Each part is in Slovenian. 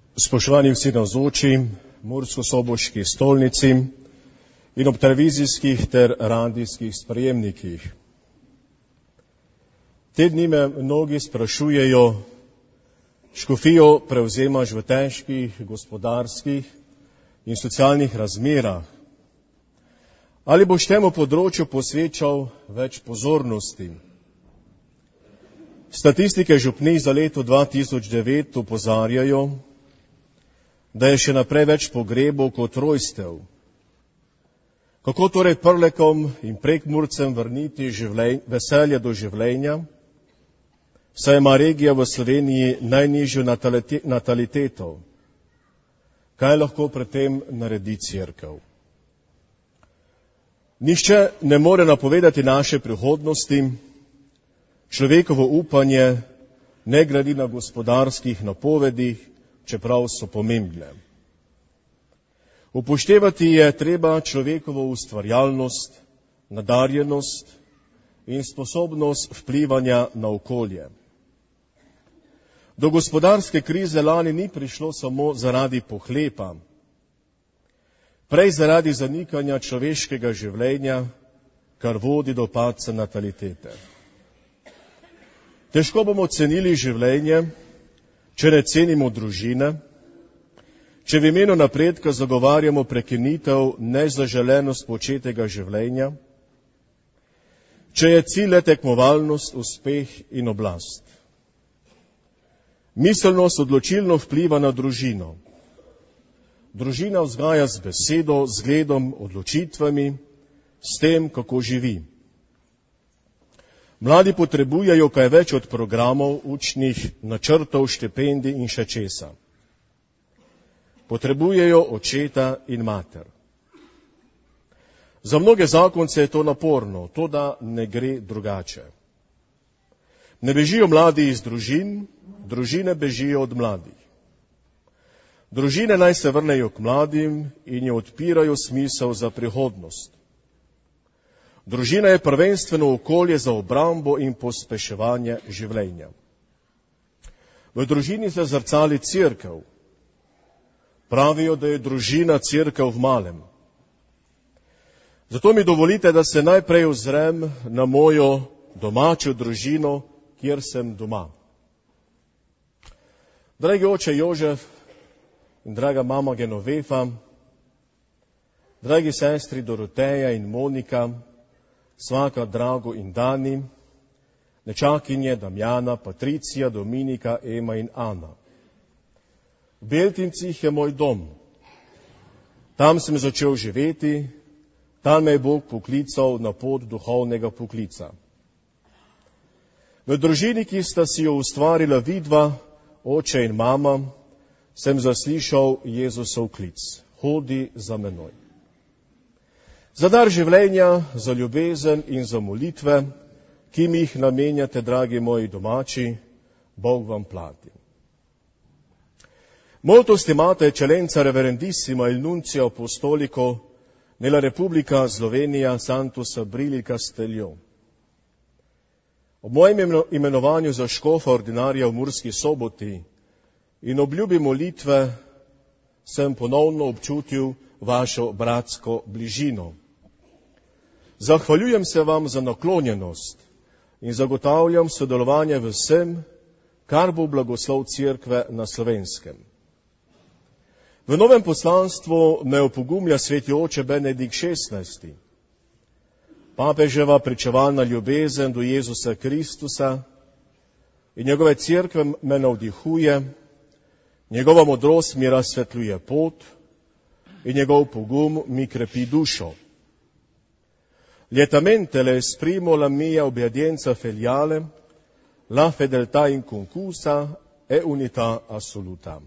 Spoštovani vsi navzoči, murskosoboški stolnici in ob televizijskih ter radijskih sprejemnikih. Te dni me mnogi sprašujejo, škofijo prevzemaš v težkih gospodarskih in socialnih razmerah. Ali boš temu področju posvečal več pozornosti? Statistike župnij za leto 2009 opozarjajo, da je še naprej več pogrebov kot rojstev. Kako torej Prlekom in Prekmurcem vrniti veselje do življenja, saj ima regija v Sloveniji najnižjo nataliteto? Kaj lahko pri tem naredi Cerkev? Nihče ne more napovedati naše prihodnosti, človekovo upanje ne gradi na gospodarskih napovedih, čeprav so pomembne. Upoštevati je treba človekovo ustvarjalnost, nadarjenost in sposobnost vplivanja na okolje. Do gospodarske krize lani ni prišlo samo zaradi pohlepa, prej zaradi zanikanja človeškega življenja, kar vodi do padca natalitete. Težko bomo cenili življenje, če ne cenimo družine, če v imenu napredka zagovarjamo prekinitev nezaželeno spočetega življenja, če je cilj le tekmovalnost, uspeh in oblast. Miselnost odločilno vpliva na družino. Družina vzgaja z besedo, zgledom, odločitvami, s tem, kako živi. Mladi potrebujejo kaj več od programov, učnih načrtov, štipendij in še česa. Potrebujejo očeta in mater. Za mnoge zakonce je to naporno, toda ne gre drugače. Ne bežijo mladi iz družin, družine bežijo od mladih. Družine naj se vrnejo k mladim in jo odpirajo smisel za prihodnost. Družina je prvenstveno okolje za obrambo in pospeševanje življenja. V družini se zrcali Cerkev. Pravijo, da je družina Cerkev v malem. Zato mi dovolite, da se najprej ozrem na mojo domačo družino, kjer sem doma. Dragi oče Jožef in draga mama Genovefa, dragi sestri Doroteja in Monika, Svaka, Drago in Dani, nečakinje Damjana, Patricija, Dominika, Ema in Ana. V Beltincih je moj dom. Tam sem začel živeti, tam me je Bog poklical na pot duhovnega poklica. V družini, ki sta si jo ustvarila vidva, oče in mama, sem zaslišal Jezusov klic. Hodi za menoj. Za dar življenja, za ljubezen in za molitve, ki mi jih namenjate, dragi moji domači, Bog vam plati. Molto stimate eccellenza reverendissima il nunzio apostolico nella Repubblica Slovenia Santus Abrili Castello. Ob mojem imenovanju za škofa ordinarja v Murski Soboti in obljubi molitve sem ponovno občutil vašo bratsko bližino. Zahvaljujem se vam za naklonjenost in zagotavljam sodelovanje v vsem, kar bo blagoslov Cerkve na Slovenskem. V novem poslanstvu me opogumlja sveti oče Benedikt XVI. Papeževa pričevalna ljubezen do Jezusa Kristusa in njegove Cerkve me navdihuje, njegova modrost mi razsvetljuje pot in njegov pogum mi krepi dušo. Lietamente le esprimo la mia obbedienza filiale, la fedeltà inconcusa e unità assoluta.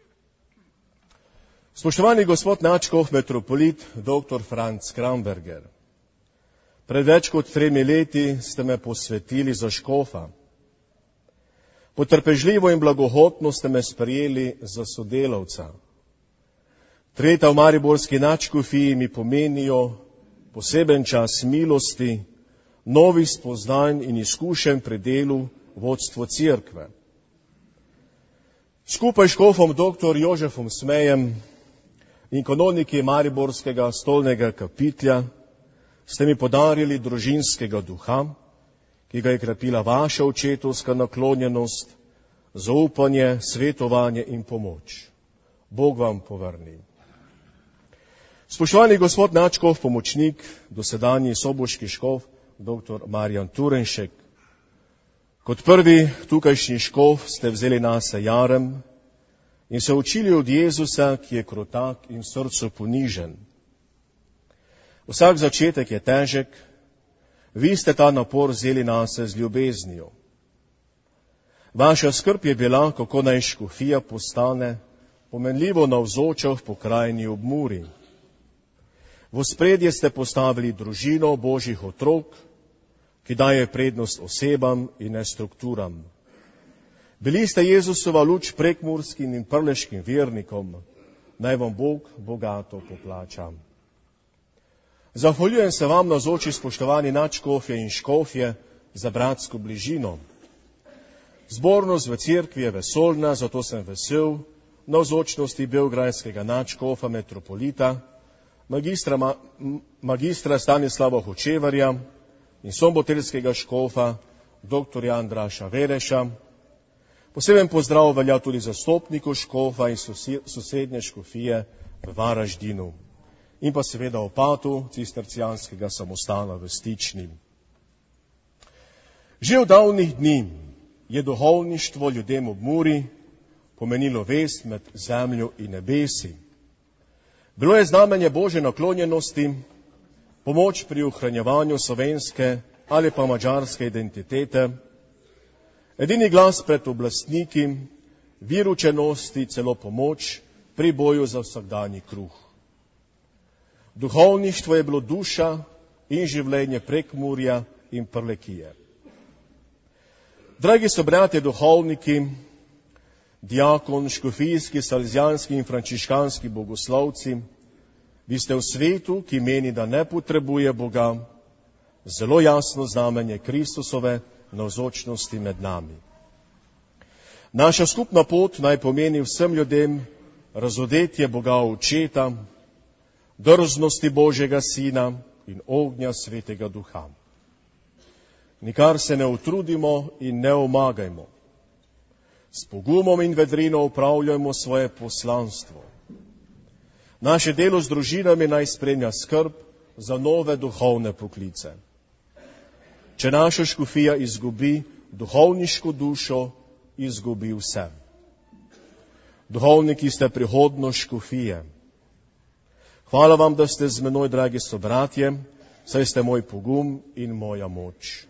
Spoštovani gospod nadškof metropolit dr. Franc Kramberger, pred več kot 3 leti ste me posvetili za škofa. Potrpežljivo in blagohotno ste me sprejeli za sodelavca. 3 leta v mariborski nadškofiji mi pomenijo poseben čas milosti, novih spoznanj in izkušenj pri delu vodstvo Cerkve. Skupaj s škofom dr. Jožefom Smejem in kanoniki Mariborskega stolnega kapitelja ste mi podarili družinskega duha, ki ga je krepila vaša očetovska naklonjenost, zaupanje, svetovanje in pomoč. Bog vam povrni. Spoštovani gospod nadškof pomočnik, dosedanji soboški škof, dr. Marjan Turenšek, kot prvi tukajšnji škof ste vzeli nase jarem in se učili od Jezusa, ki je krotak in v srcu ponižen. Vsak začetek je težek, vi ste ta napor vzeli nase z ljubeznijo. Vaša skrb je bila, kako naj škofija postane pomenljivo navzoča v pokrajini ob Muri. V ospredje ste postavili družino božjih otrok, ki daje prednost osebam in ne strukturam. Bili ste Jezusova luč prekmurskim in prleškim vernikom, naj vam Bog bogato poplača. Zahvaljujem se vam navzoči spoštovani nadškofje in škofje za bratsko bližino. Zbornost v cerkvi je vesoljna, zato sem vesel navzočnosti belgrajskega nadškofa metropolita, magistra Stanislava Hočevarja in somboteljskega škofa dr. Andraša Vereša. Poseben pozdrav velja tudi zastopniku škofa in sosednje škofije v Varaždinu in pa seveda opatu cistercijanskega samostana v Stični. Že v davnih dni je duhovništvo ljudem ob Muri pomenilo vest med zemljo in nebesi. Bilo je znamenje Božje naklonjenosti, pomoč pri ohranjevanju slovenske ali pa madžarske identitete, edini glas pred oblastniki, vir učenosti, celo pomoč pri boju za vsakdanji kruh. Duhovništvo je bilo duša in življenje Prekmurja in Prlekije. Dragi sobratje duhovniki, diakon, škofijski, salezjanski in frančiškanski bogoslovci, vi ste v svetu, ki meni, da ne potrebuje Boga, zelo jasno znamenje Kristusove navzočnosti med nami. Naša skupna pot naj pomeni vsem ljudem razodetje Boga Očeta, drznosti Božjega Sina in ognja Svetega Duha. Nikar se ne utrudimo in ne omagajmo. S pogumom in vedrino upravljajmo svoje poslanstvo. Naše delo z družinami naj spremlja skrb za nove duhovne poklice. Če naša škofija izgubi duhovniško dušo, izgubi vse. Duhovniki ste prihodnost škofije. Hvala vam, da ste z menoj, dragi sobratje, saj ste moj pogum in moja moč.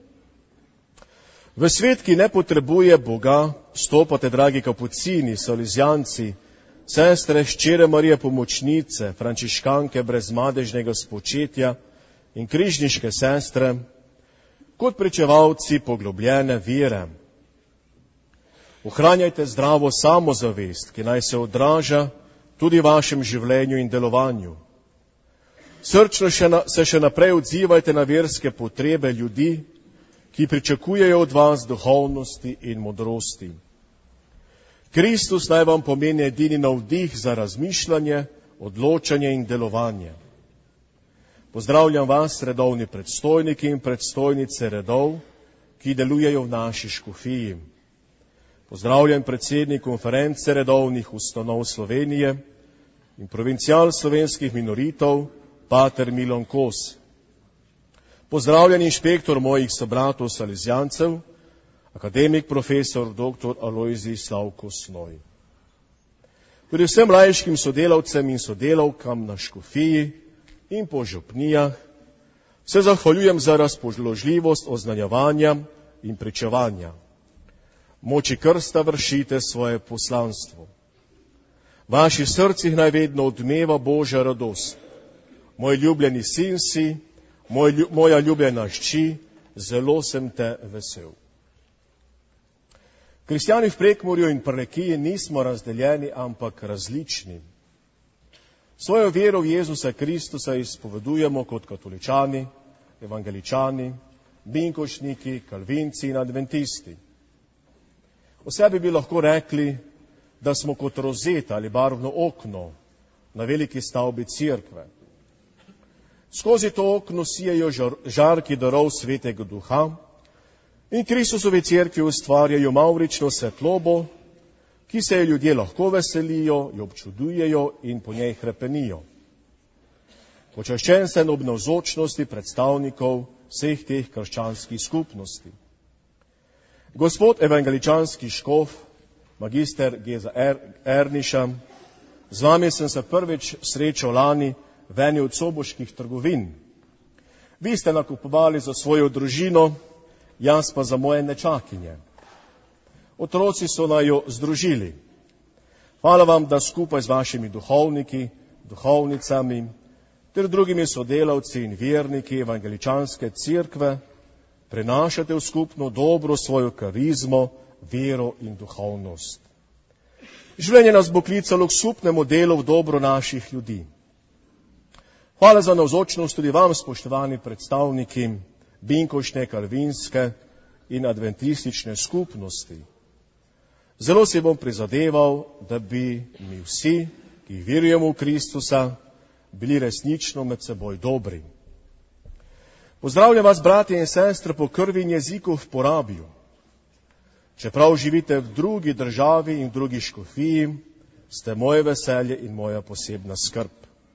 V svet, ki ne potrebuje Boga, stopate, dragi kapucini, salezjanci, sestre, hčere Marije pomočnice, frančiškanke brezmadežnega spočetja in križniške sestre, kot pričevalci poglobljene vere. Ohranjajte zdravo samozavest, ki naj se odraža tudi v vašem življenju in delovanju. Srčno se še naprej odzivajte na verske potrebe ljudi, ki pričakujejo od vas duhovnosti in modrosti. Kristus naj vam pomeni edini navdih za razmišljanje, odločanje in delovanje. Pozdravljam vas, redovni predstojniki in predstojnice redov, ki delujejo v naši škofiji. Pozdravljam predsednik konference redovnih ustanov Slovenije in provincial slovenskih minoritov, pater Milon Kos. Pozdravljen inšpektor mojih sobratov salezjancev, akademik profesor dr. Alojzij Slavko Snoj. Tudi vsem laiškim sodelavcem in sodelavkam na škofiji in po župnijah se zahvaljujem za razpoložljivost oznanjevanja in pričevanja. Moči krsta vršite svoje poslanstvo. V vaših srcih naj vedno odmeva Božja radost. Moj ljubljeni sin si, moja ljubljena hči, zelo sem te vesel. Kristjani v Prekmurju in Prlekiji nismo razdeljeni, ampak različni. Svojo vero v Jezusa Kristusa izpovedujemo kot katoličani, evangeličani, binkošniki, kalvinci in adventisti. O sebi bi lahko rekli, da smo kot rozeta ali barvno okno na veliki stavbi cerkve. Skozi to okno sijajo žarki darov Svetega Duha in Kristusovi cerkvi ustvarjajo mavrično svetlobo, ki se jo ljudje lahko veselijo, jo občudujejo in po njej hrepenijo. Počaščen sem ob navzočnosti predstavnikov vseh teh krščanskih skupnosti. Gospod evangeličanski škof, magister Geza Erniša, z vami sem se prvič srečal lani v eni od soboških trgovin. Vi ste nakupovali za svojo družino, jaz pa za moje nečakinje. Otroci so naju združili. Hvala vam, da skupaj z vašimi duhovniki, duhovnicami ter drugimi sodelavci in verniki evangeličanske cerkve prenašate v skupno dobro svojo karizmo, vero in duhovnost. Življenje nas bo klicalo k skupnemu delu v dobro naših ljudi. Hvala za navzočnost tudi vam, spoštovani predstavniki binkovšne, kalvinske in adventistične skupnosti. Zelo si bom prizadeval, da bi mi vsi, ki verujemo v Kristusa, bili resnično med seboj dobri. Pozdravljam vas, bratje in sestre, po krvi in jeziku v Porabiju. Čeprav živite v drugi državi in v drugi škofiji, ste moje veselje in moja posebna skrb.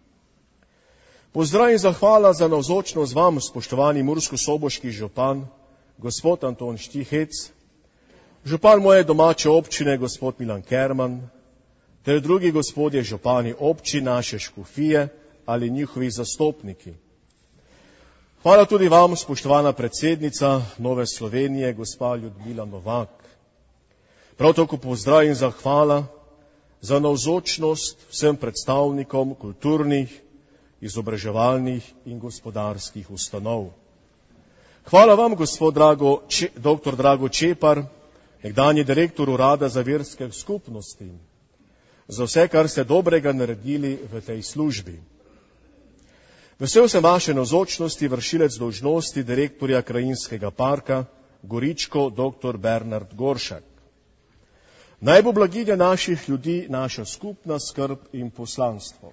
Pozdrav in zahvala za navzočnost vam, spoštovani mursko-soboški župan, gospod Anton Štihec, župan moje domače občine, gospod Milan Kerman, ter drugi gospodje župani občin naše škofije ali njihovi zastopniki. Hvala tudi vam, spoštovana predsednica Nove Slovenije, gospa Ljudmila Novak. Prav tako pozdrav in zahvala za navzočnost vsem predstavnikom kulturnih, izobraževalnih in gospodarskih ustanov. Hvala vam, gospod dr. Drago Čepar, nekdanji direktor Urada za verske skupnosti, za vse, kar ste dobrega naredili v tej službi. Vesel sem vaše navzočnosti, vršilec dolžnosti direktorja Krajinskega parka Goričko, dr. Bernard Goršak. Naj bo blaginja naših ljudi naša skupna skrb in poslanstvo.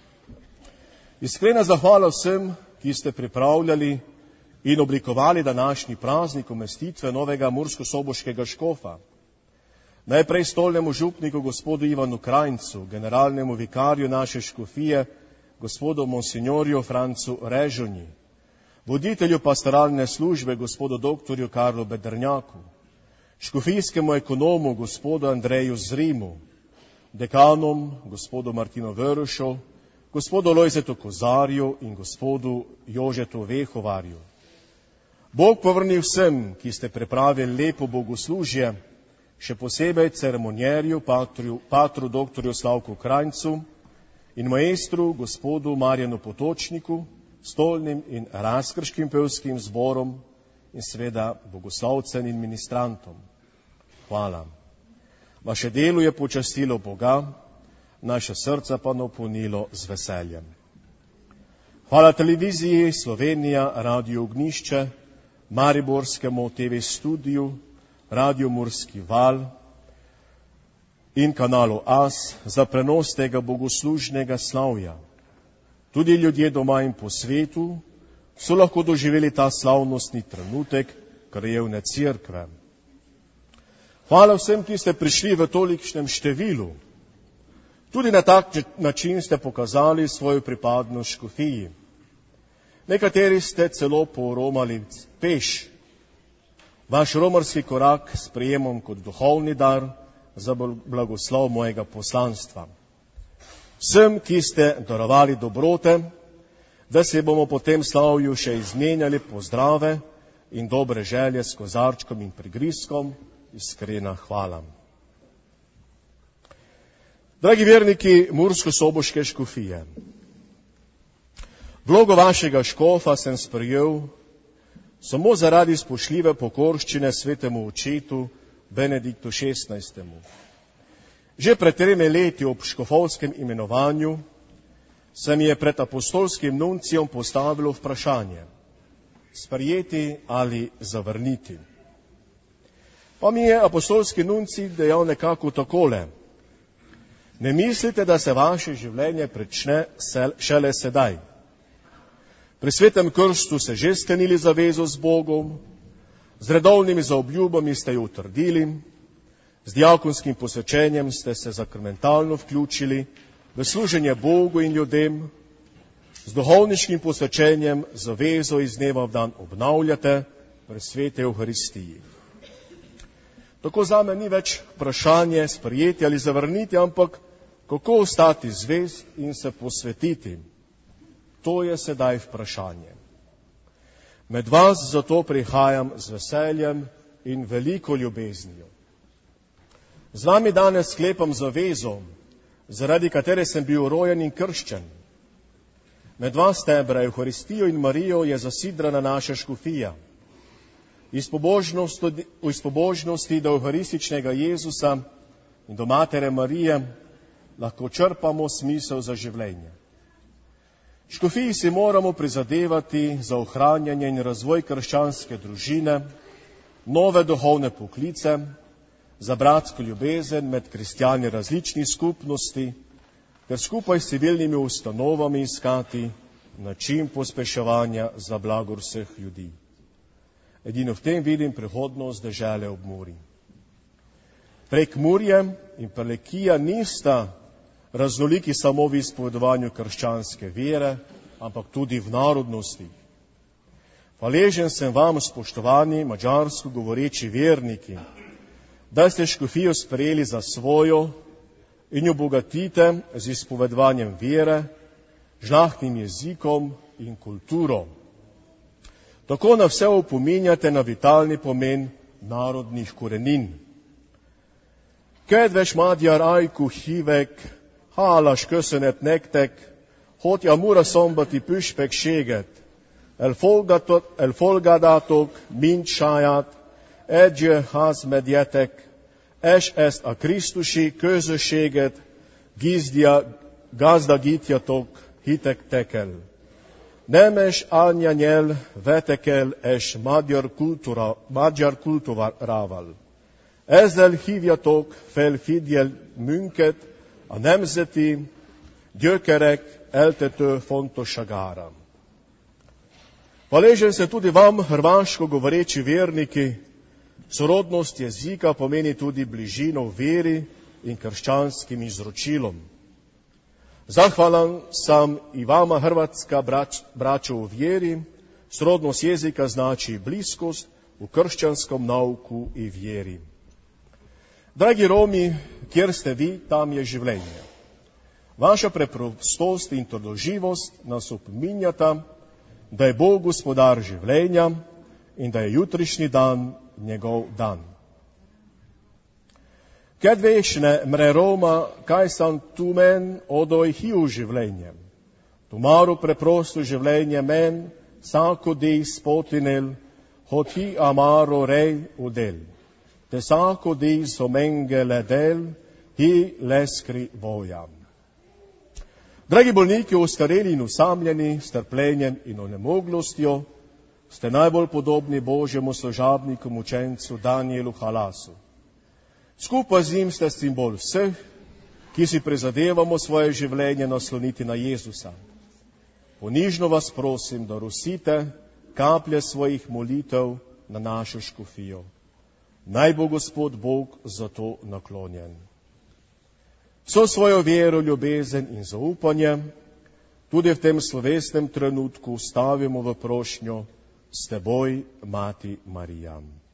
Iskrena zahvala vsem, ki ste pripravljali in oblikovali današnji praznik umestitve novega mursko-soboškega škofa. Najprej stolnemu župniku gospodu Ivanu Krajncu, generalnemu vikarju naše škofije, gospodu monsignorju Francu Režonji, voditelju pastoralne službe gospodu doktorju Karlu Bedrnjaku, škofijskemu ekonomu gospodu Andreju Zrimu, dekanom gospodu Martinu Vršo, gospodu Lojzetu Kozarju in gospodu Jožetu Vehovarju. Bog povrni vsem, ki ste pripravili lepo bogoslužje, še posebej ceremonjerju, patru doktorju Slavku Krajncu in maestru gospodu Marjanu Potočniku, stolnim in razkrškim pevskim zborom in seveda bogoslovcem in ministrantom. Hvala. Vaše delo je počastilo Boga, naše srca pa napolnilo z veseljem. Hvala televiziji Slovenija, Radio Ognjišče, Mariborskemu TV studiju, Radio Murski val in kanalu AS za prenos tega bogoslužnega slavja. Tudi ljudje doma in po svetu so lahko doživeli ta slavnostni trenutek krajevne cerkve. Hvala vsem, ki ste prišli v tolikšnem številu. Tudi na tak način ste pokazali svojo pripadnost škofiji. Nekateri ste celo poromali peš. Vaš romarski korak sprejemam kot duhovni dar za blagoslov mojega poslanstva. Vsem, ki ste darovali dobrote, da se bomo po tem slavju še izmenjali pozdrave in dobre želje s kozarčkom in prigrizkom, iskrena hvala. Dragi verniki mursko-soboške škofije, vlogo vašega škofa sem sprejel samo zaradi spoštljive pokorščine svetemu očetu Benediktu XVI. Že pred 3 leti ob škofovskem imenovanju se mi je pred apostolskim nuncijom postavilo vprašanje, sprejeti ali zavrniti. Pa mi je apostolski nuncij dejal nekako takole: Ne mislite, da se vaše življenje prične šele sedaj. Pri svetem krstu ste že sklenili zavezo z Bogom, z redovnimi zaobljubami ste jo utrdili, z diakonskim posvečenjem ste se sakramentalno vključili v služenje Bogu in ljudem, z duhovniškim posvečenjem zavezo iz dneva v dan obnavljate pri sveti Evharistiji. Tako zame ni več vprašanje sprejeti ali zavrniti, ampak kako ostati zvest in se posvetiti. To je sedaj vprašanje. Med vas zato prihajam z veseljem in veliko ljubeznijo. Z vami danes sklepam zavezo, zaradi katere sem bil rojen in krščen. Med dva stebra, Evharistijo in Marijo, je zasidrana naša škofija. Iz pobožnosti do evharističnega Jezusa in do matere Marije lahko črpamo smisel za življenje. Škofiji si moramo prizadevati za ohranjanje in razvoj krščanske družine, nove duhovne poklice, za bratsko ljubezen med kristjani različnih skupnosti, ter skupaj s civilnimi ustanovami iskati način pospeševanja za blagor vseh ljudi. Edino v tem vidim prihodnost dežele ob Muri. Prekmurje in Prlekija nista raznoliki samo v izpovedovanju krščanske vere, ampak tudi v narodnosti. Hvaležen sem vam, spoštovani madžarsko govoreči verniki, da ste škofijo sprejeli za svojo in jo bogatite z izpovedovanjem vere, žlahtnim jezikom in kulturo. Tako na vse opominjate na vitalni pomen narodnih korenin. Kedves magyar ajkú hívek, hálás köszönet nektek, hogy a Mura szombati püspökséget elfogadátok mind saját egyházmegyetek, és ezt a krisztusi közösséget gazdagítjatok hitekkel. Nemes anyanyel vetekel és magyar kultúrával. Ezzel hívjatok fel figyelmünket a nemzeti gyökerek eltető fontosságára. Hvaležen se tudi vam, hrvaško govoreči verniki, sorodnost jezika pomeni tudi bližino v veri in krščanskim izročilom. Zahvalan sam i vama, hrvatska braćo u vjeri, srodnost jezika znači bliskost u kršćanskom nauku i vjeri. Dragi Romi, kjer ste vi, tam je življenje. Vaša preprostost in trdoživost nas opominjata, da je Bog gospodar življenja in da je jutrišnji dan njegov dan. Kedvésne mre Roma, kaj sam tu men odoj hiu življenje. Tumaru preprosto življenje men, sako di spotinel, hot hi amaro rej udel. Te sako di somenge ledel, hi leskri vojam. Dragi bolniki, ostareli in usamljeni, s trpljenjem in onemoglostjo, ste najbolj podobni Božjemu služabniku, mučencu Danielu Halasu. Skupaj z njim ste simbol vseh, ki si prizadevamo svoje življenje nasloniti na Jezusa. Ponižno vas prosim, da rosite kaplje svojih molitev na našo škofijo. Naj bo Gospod Bog za to naklonjen. Vso svojo vero, ljubezen in zaupanje tudi v tem slovesnem trenutku stavimo v prošnjo s teboj, Mati Marija.